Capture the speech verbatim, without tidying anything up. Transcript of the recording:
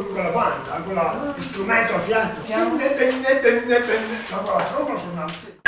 con quella banda, con lo strumento a fiato, ma con la tromba suonava.